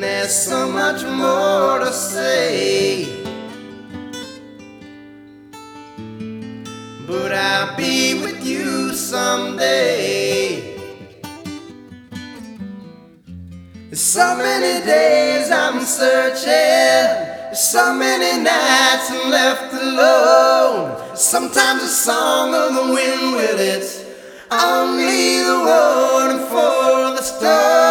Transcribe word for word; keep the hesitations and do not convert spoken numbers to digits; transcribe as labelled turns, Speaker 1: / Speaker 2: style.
Speaker 1: there's so much more to say, but I'll be with you someday. So many days I'm searching, so many nights I'm left alone. Sometimes a song of the wind with it, only the warning for the storm.